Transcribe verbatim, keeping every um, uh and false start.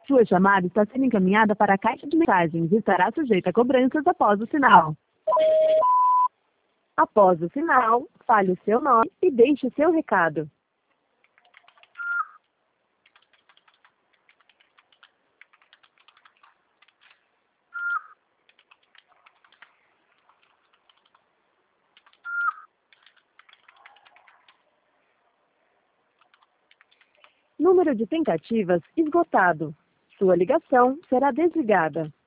Sua chamada está sendo encaminhada para a caixa de mensagens e estará sujeita a cobranças após o sinal. Após o sinal, fale o seu nome e deixe o seu recado. Número de tentativas esgotado. Sua ligação será desligada.